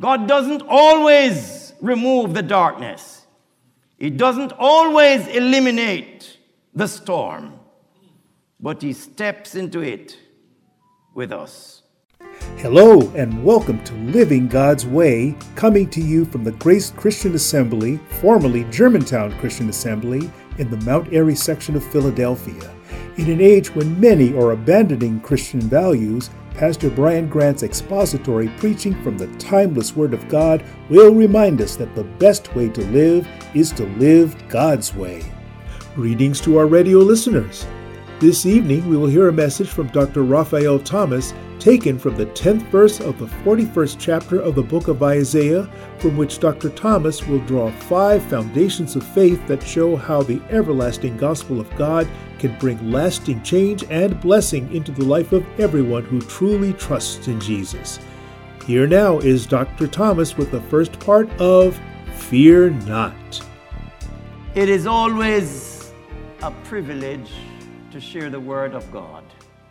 God doesn't always remove the darkness. He doesn't always eliminate the storm, but he steps into it with us. Hello and welcome to Living God's Way, coming to you from the Grace Christian Assembly, formerly Germantown Christian Assembly, in the Mount Airy section of Philadelphia. In an age when many are abandoning Christian values, Pastor Brian Grant's expository preaching from the timeless Word of God will remind us that the best way to live is to live God's way. Greetings to our radio listeners. This evening we will hear a message from Dr. Raphael Thomas, taken from the 10th verse of the 41st chapter of the book of Isaiah, from which Dr. Thomas will draw 5 foundations of faith that show how the everlasting gospel of God can bring lasting change and blessing into the life of everyone who truly trusts in Jesus. Here now is Dr. Thomas with the first part of Fear Not. It is always a privilege to share the Word of God.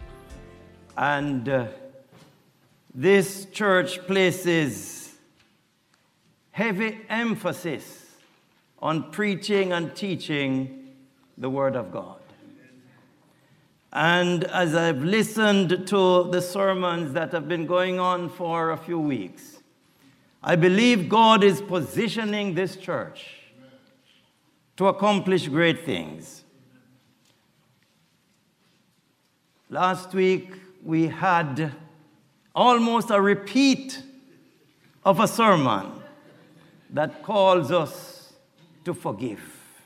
And this church places heavy emphasis on preaching and teaching the Word of God. And as I've listened to the sermons that have been going on for a few weeks, I believe God is positioning this church to accomplish great things. Last week, we had almost a repeat of a sermon that calls us to forgive.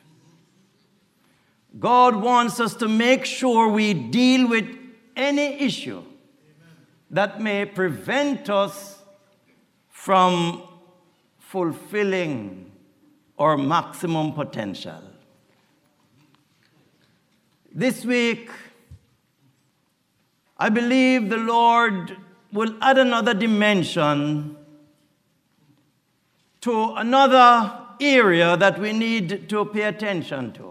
God wants us to make sure we deal with any issue that may prevent us from fulfilling our maximum potential. This week, I believe the Lord will add another dimension to another area that we need to pay attention to.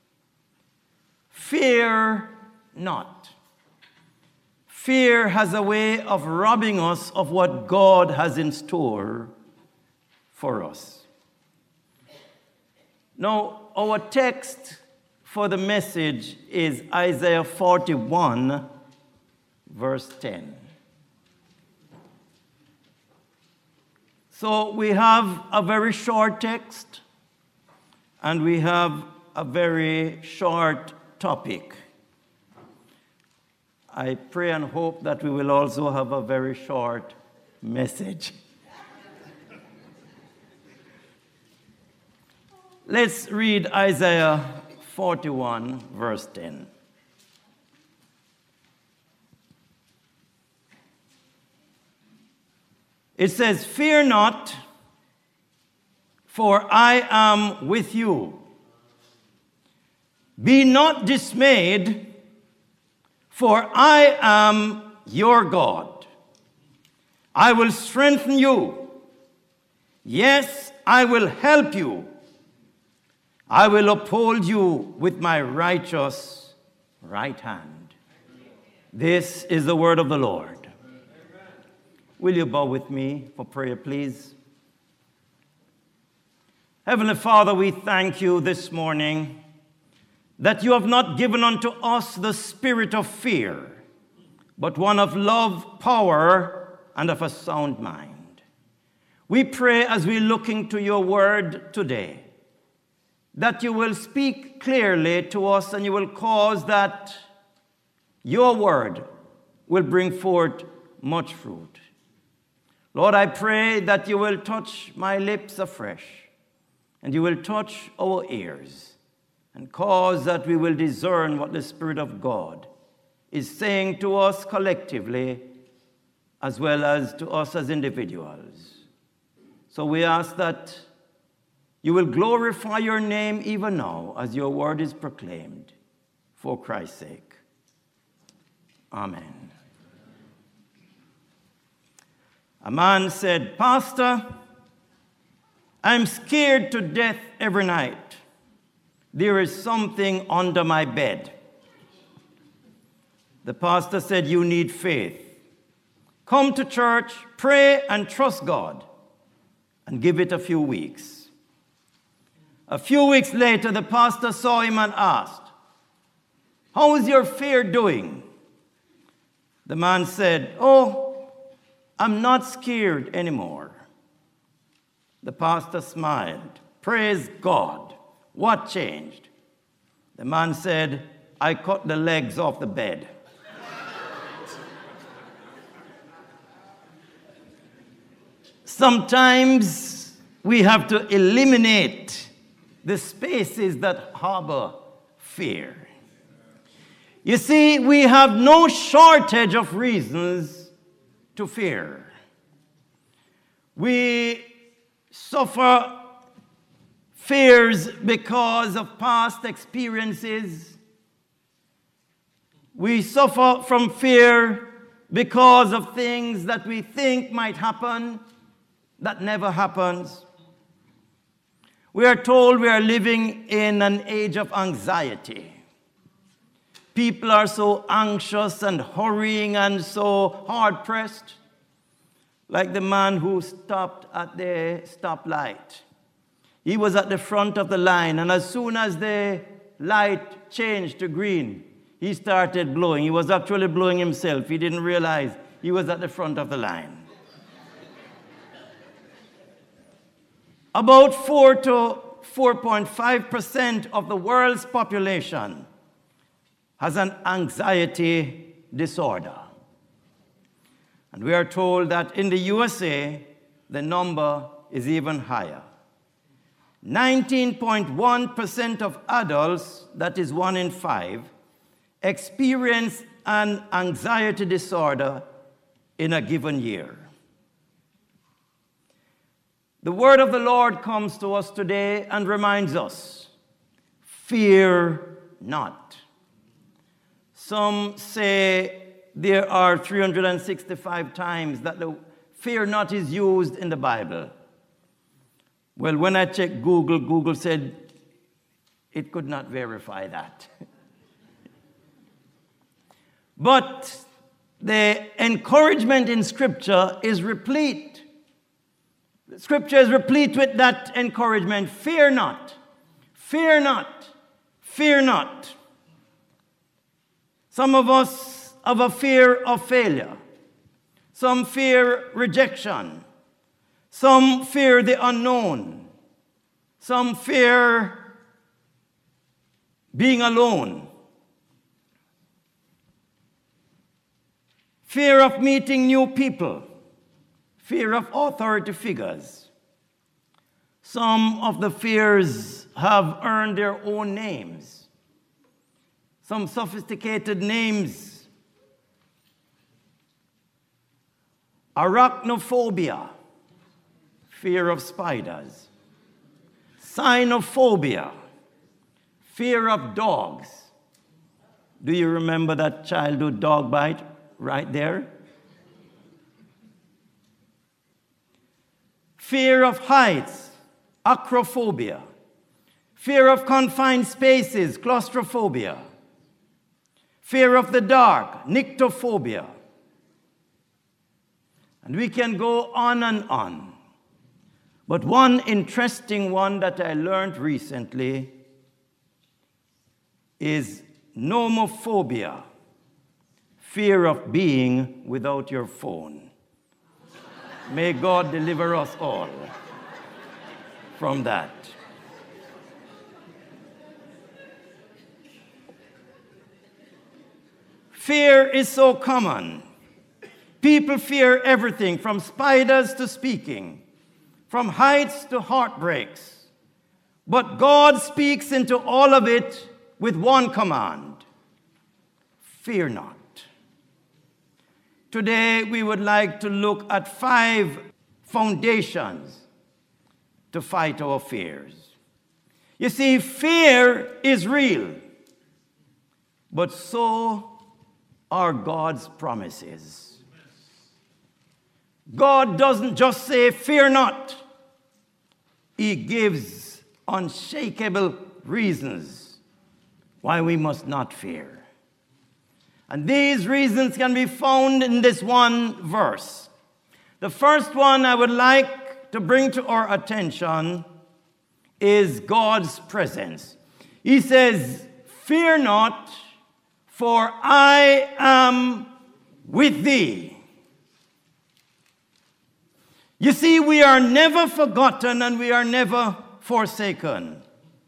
Fear not. Fear has a way of robbing us of what God has in store for us. Now, our text for the message is Isaiah 41, verse 10. So we have a very short text, and we have a very short topic. I pray and hope that we will also have a very short message. Let's read Isaiah 41, verse 10. It says, "Fear not, for I am with you. Be not dismayed, for I am your God. I will strengthen you. Yes, I will help you. I will uphold you with my righteous right hand." This is the word of the Lord. Will you bow with me for prayer, please? Heavenly Father, we thank you this morning that you have not given unto us the spirit of fear, but one of love, power, and of a sound mind. We pray as we look into your word today that you will speak clearly to us and you will cause that your word will bring forth much fruit. Lord, I pray that you will touch my lips afresh and you will touch our ears and cause that we will discern what the Spirit of God is saying to us collectively as well as to us as individuals. So we ask that you will glorify your name even now as your word is proclaimed for Christ's sake. Amen. A man said, "Pastor, I'm scared to death every night. There is something under my bed." The pastor said, "You need faith. Come to church, pray, and trust God. and give it a few weeks. A few weeks later, the pastor saw him and asked, "How is your fear doing?" The man said, "Oh, I'm not scared anymore." The pastor smiled. "Praise God. What changed?" The man said, "I cut the legs off the bed." Sometimes we have to eliminate the spaces that harbor fear. You see, we have no shortage of reasons to fear. We suffer fears because of past experiences. We suffer from fear because of things that we think might happen that never happens. We are told we are living in an age of anxiety. People are so anxious and hurrying and so hard-pressed, like the man who stopped at the stoplight. He was at the front of the line, and as soon as the light changed to green, he started blowing. He was actually blowing himself. He didn't realize he was at the front of the line. About 4 to 4.5% of the world's population has an anxiety disorder. And we are told that in the USA, the number is even higher. 19.1% of adults, that is 1 in 5, experience an anxiety disorder in a given year. The word of the Lord comes to us today and reminds us, fear not. Some say there are 365 times that the fear not is used in the Bible. Well, when I checked Google, Google said it could not verify that. But the encouragement in Scripture is replete. Scripture is replete with that encouragement. Fear not, fear not, fear not. Some of us have a fear of failure. Some fear rejection. Some fear the unknown. Some fear being alone. Fear of meeting new people. Fear of authority figures. Some of the fears have earned their own names. Some sophisticated names. Arachnophobia, fear of spiders. Cynophobia, fear of dogs. Do you remember that childhood dog bite right there? Fear of heights, acrophobia. Fear of confined spaces, claustrophobia. Fear of the dark, nyctophobia. And we can go on and on. But one interesting one that I learned recently is nomophobia, fear of being without your phone. May God deliver us all from that. Fear is so common. People fear everything from spiders to speaking, from heights to heartbreaks. But God speaks into all of it with one command: fear not. Today, we would like to look at 5 foundations to fight our fears. You see, fear is real, but so are God's promises. God doesn't just say, fear not. He gives unshakable reasons why we must not fear. And these reasons can be found in this one verse. The first one I would like to bring to our attention is God's presence. He says, "Fear not, for I am with thee." You see, we are never forgotten and we are never forsaken.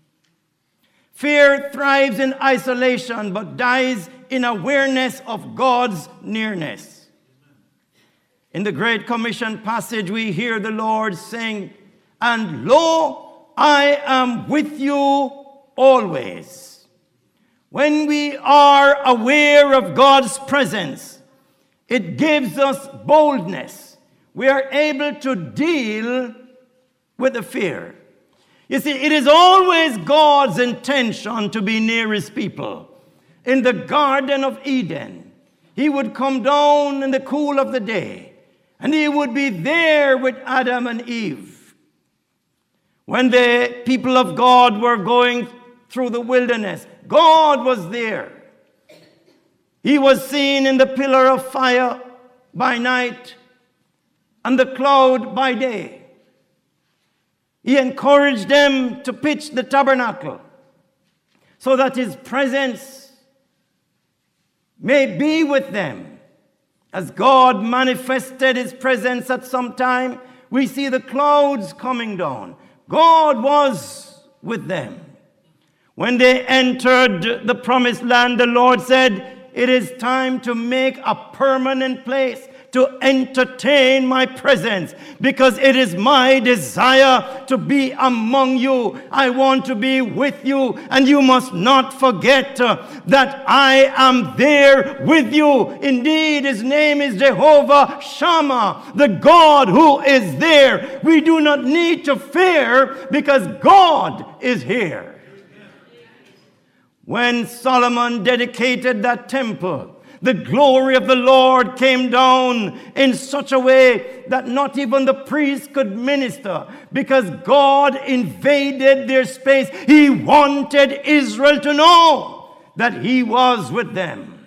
Fear thrives in isolation but dies in awareness of God's nearness. In the Great Commission passage, we hear the Lord saying, "And lo, I am with you always." When we are aware of God's presence, it gives us boldness. We are able to deal with the fear. You see, it is always God's intention to be near his people. In the Garden of Eden, he would come down in the cool of the day, and he would be there with Adam and Eve. When the people of God were going through the wilderness, God was there. He was seen in the pillar of fire by night and the cloud by day. He encouraged them to pitch the tabernacle so that his presence may be with them. As God manifested his presence at some time, we see the clouds coming down. God was with them. When they entered the promised land, the Lord said, "It is time to make a permanent place to entertain my presence, because it is my desire to be among you. I want to be with you, and you must not forget that I am there with you." Indeed, his name is Jehovah Shammah, the God who is there. We do not need to fear because God is here. When Solomon dedicated that temple, the glory of the Lord came down in such a way that not even the priests could minister, because God invaded their space. He wanted Israel to know that he was with them.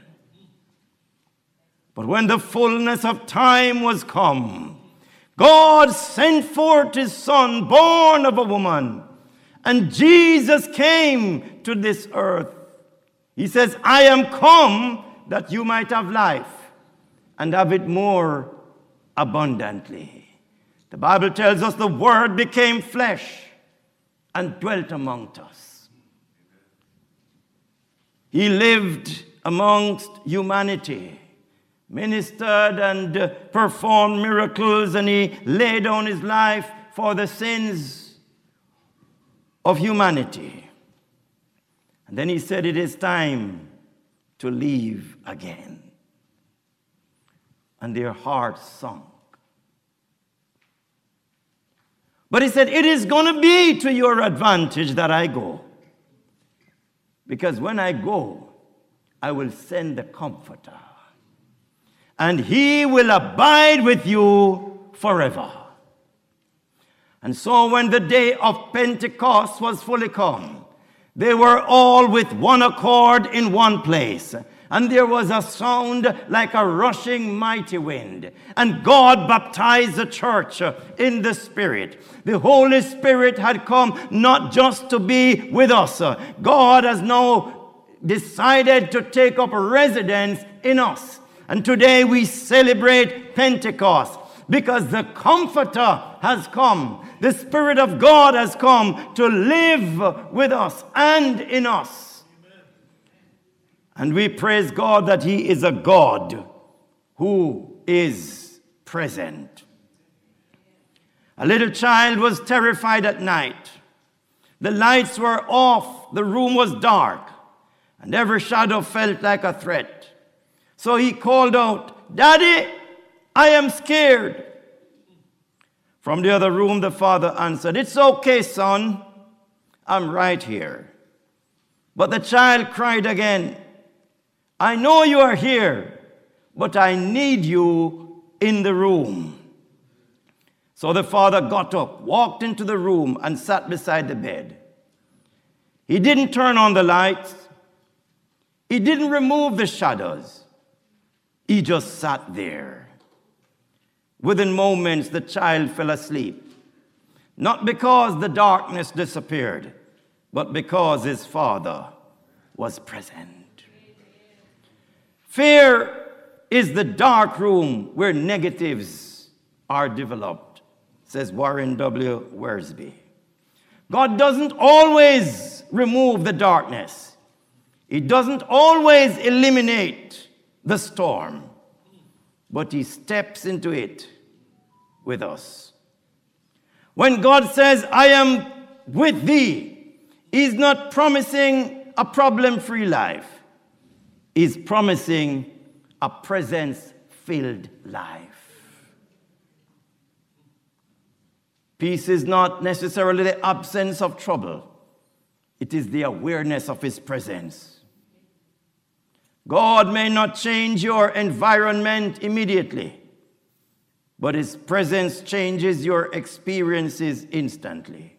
But when the fullness of time was come, God sent forth his Son, born of a woman, and Jesus came to this earth. He says, "I am come that you might have life and have it more abundantly." The Bible tells us the Word became flesh and dwelt among us. He lived amongst humanity, ministered and performed miracles, and he laid down his life for the sins of humanity. And then he said, "It is time to leave again." And their hearts sunk. But he said, "It is going to be to your advantage that I go. Because when I go, I will send the Comforter. And he will abide with you forever." And so when the day of Pentecost was fully come, they were all with one accord in one place. And there was a sound like a rushing mighty wind. And God baptized the church in the Spirit. The Holy Spirit had come not just to be with us. God has now decided to take up residence in us. And today we celebrate Pentecost because the Comforter has come. The Spirit of God has come to live with us and in us. Amen. And we praise God that he is a God who is present. A little child was terrified at night. The lights were off, the room was dark, and every shadow felt like a threat. So he called out, "Daddy, I am scared." From the other room, the father answered, "It's okay, son. I'm right here." But the child cried again, "I know you are here, but I need you in the room." So the father got up, walked into the room, and sat beside the bed. He didn't turn on the lights. He didn't remove the shadows. He just sat there. Within moments, the child fell asleep, not because the darkness disappeared, but because his Father was present. Fear is the dark room where negatives are developed, says Warren W. Wiersbe. God doesn't always remove the darkness. He doesn't always eliminate the storm, but he steps into it with us. When God says, I am with thee, he's not promising a problem-free life. He's promising a presence-filled life. Peace is not necessarily the absence of trouble. It is the awareness of his presence. God may not change your environment immediately, but his presence changes your experiences instantly.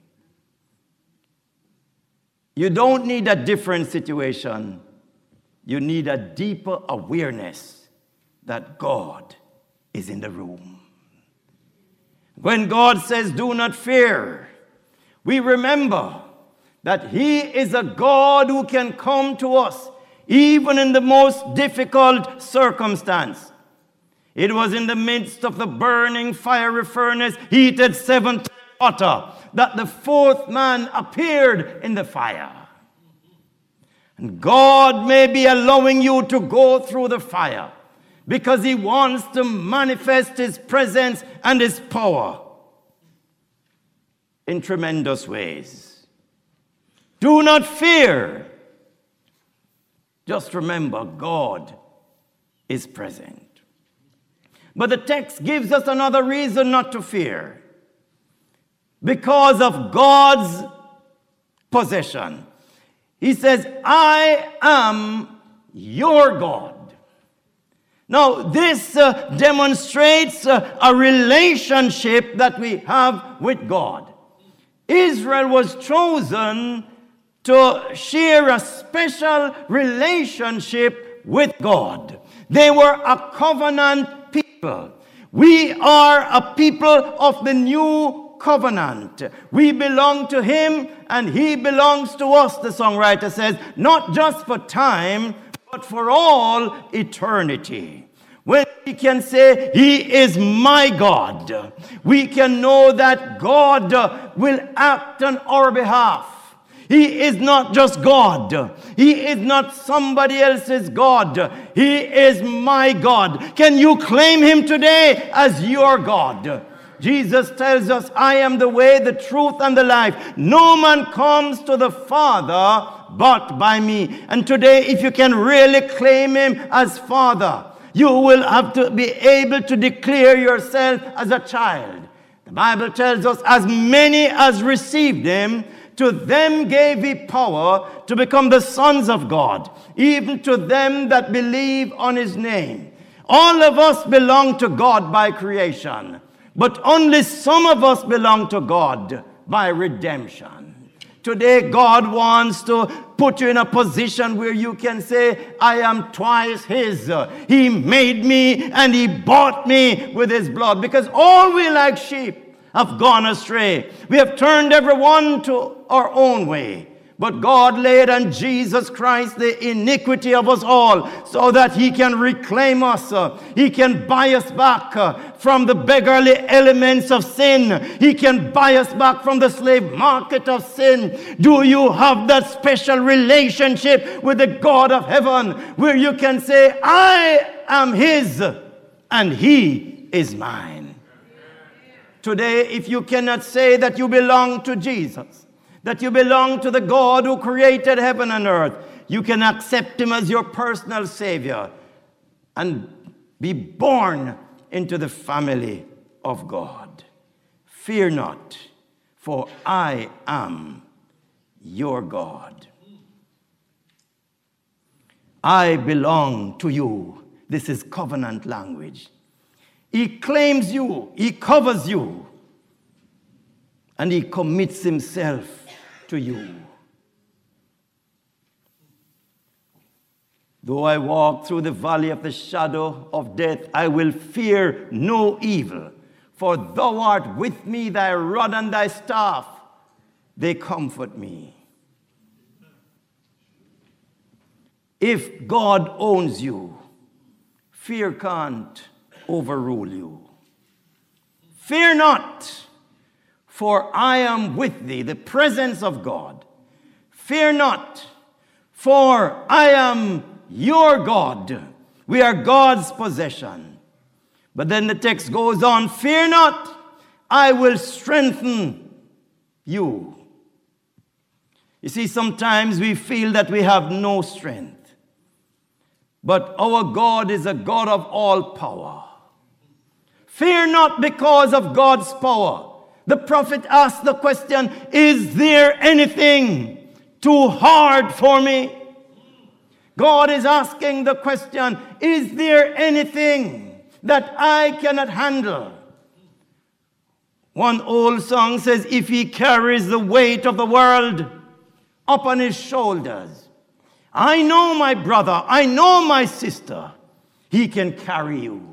You don't need a different situation. You need a deeper awareness that God is in the room. When God says, do not fear, we remember that he is a God who can come to us even in the most difficult circumstance. It was in the midst of the burning fiery furnace, heated 7 times hotter, that the fourth man appeared in the fire. And God may be allowing you to go through the fire because he wants to manifest his presence and his power in tremendous ways. Do not fear. Just remember, God is present. But the text gives us another reason not to fear. Because of God's possession. He says, I am your God. Now, this demonstrates a relationship that we have with God. Israel was chosen to share a special relationship with God. They were a covenant people. We are a people of the new covenant. We belong to him and he belongs to us, the songwriter says, not just for time, but for all eternity. When we can say, he is my God, we can know that God will act on our behalf. He is not just God. He is not somebody else's God. He is my God. Can you claim him today as your God? Jesus tells us, I am the way, the truth, and the life. No man comes to the Father but by me. And today, if you can really claim him as Father, you will have to be able to declare yourself as a child. The Bible tells us, as many as received him, to them gave he power to become the sons of God, even to them that believe on his name. All of us belong to God by creation, but only some of us belong to God by redemption. Today, God wants to put you in a position where you can say, I am twice his. He made me and he bought me with his blood, because all we like sheep have gone astray. We have turned everyone to our own way. But God laid on Jesus Christ the iniquity of us all so that he can reclaim us. He can buy us back from the beggarly elements of sin. He can buy us back from the slave market of sin. Do you have that special relationship with the God of heaven where you can say, I am his and he is mine? Today, if you cannot say that you belong to Jesus, that you belong to the God who created heaven and earth, you can accept him as your personal Savior and be born into the family of God. Fear not, for I am your God. I belong to you. This is covenant language. He claims you, he covers you, and he commits himself to you. Though I walk through the valley of the shadow of death, I will fear no evil, For thou art with me, thy rod and thy staff, they comfort me. If God owns you, fear can't overrule you. Fear not, for I am with thee, the presence of God. Fear not, for I am your God. We are God's possession. But then the text goes on, fear not, I will strengthen you. You see, sometimes we feel that we have no strength. But our God is a God of all power. Fear not because of God's power. The prophet asked the question, is there anything too hard for me? God is asking the question, is there anything that I cannot handle? One old song says, if he carries the weight of the world upon his shoulders, I know my brother, I know my sister, he can carry you.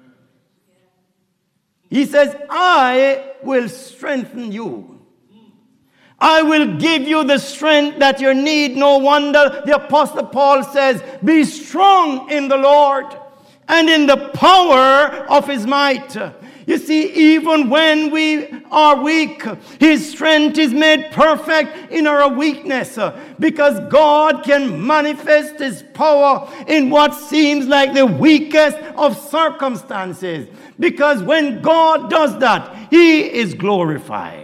He says, I will strengthen you. I will give you the strength that you need. No wonder the Apostle Paul says, be strong in the Lord and in the power of his might. You see, even when we are weak, his strength is made perfect in our weakness, because God can manifest his power in what seems like the weakest of circumstances. Because when God does that, he is glorified.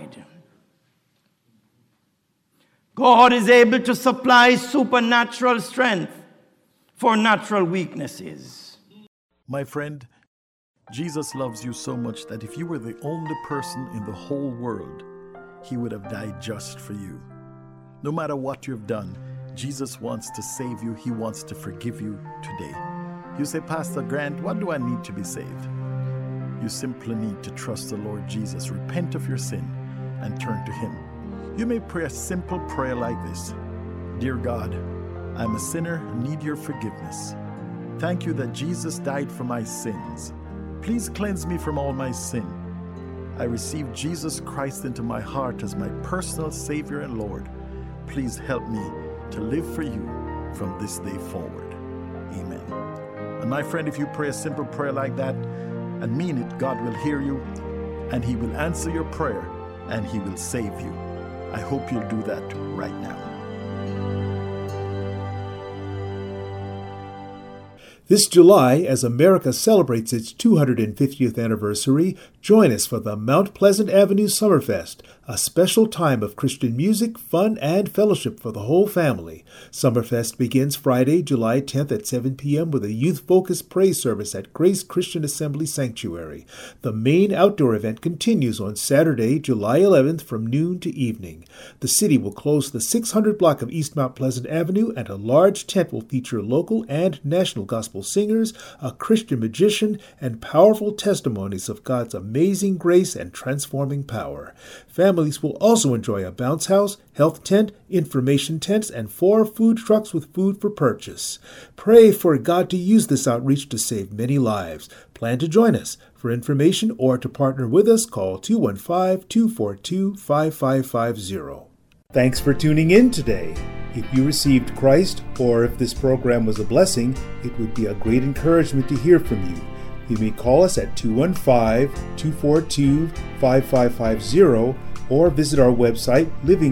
God is able to supply supernatural strength for natural weaknesses. My friend, Jesus loves you so much that if you were the only person in the whole world, he would have died just for you. No matter what you've done, Jesus wants to save you. He wants to forgive you today. You say, Pastor Grant, what do I need to be saved? You simply need to trust the Lord Jesus, repent of your sin, and turn to him. You may pray a simple prayer like this. Dear God, I'm a sinner and need your forgiveness. Thank you that Jesus died for my sins. Please cleanse me from all my sin. I receive Jesus Christ into my heart as my personal Savior and Lord. Please help me to live for you from this day forward. Amen. And my friend, if you pray a simple prayer like that and mean it, God will hear you and he will answer your prayer and he will save you. I hope you'll do that right now. This July, as America celebrates its 250th anniversary, join us for the Mount Pleasant Avenue Summerfest, a special time of Christian music, fun, and fellowship for the whole family. Summerfest begins Friday, July 10th at 7 p.m. with a youth-focused praise service at Grace Christian Assembly Sanctuary. The main outdoor event continues on Saturday, July 11th from noon to evening. The city will close the 600 block of East Mount Pleasant Avenue, and a large tent will feature local and national gospel singers, a Christian magician, and powerful testimonies of God's amazing grace and transforming power. Families will also enjoy a bounce house, health tent, information tents, and 4 food trucks with food for purchase. Pray for God to use this outreach to save many lives. Plan to join us. For information or to partner with us, call 215-242-5550. Thanks for tuning in today. If you received Christ, or if this program was a blessing, it would be a great encouragement to hear from you. You may call us at 215-242-5550 or visit our website,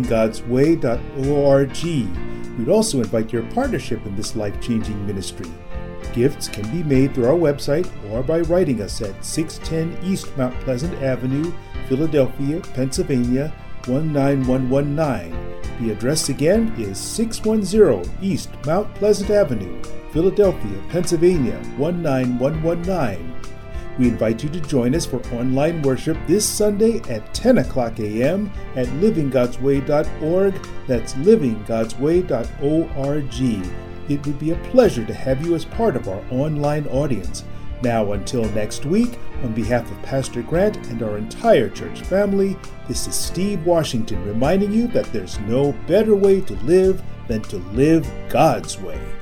livinggodsway.org. We'd also invite your partnership in this life-changing ministry. Gifts can be made through our website or by writing us at 610 East Mount Pleasant Avenue, Philadelphia, Pennsylvania, 19119. The address again is 610 East Mount Pleasant Avenue, Philadelphia, Pennsylvania, 19119. We invite you to join us for online worship this Sunday at 10 o'clock a.m. at livinggodsway.org. That's livinggodsway.org. It would be a pleasure to have you as part of our online audience. Now, until next week, on behalf of Pastor Grant and our entire church family, this is Steve Washington reminding you that there's no better way to live than to live God's way.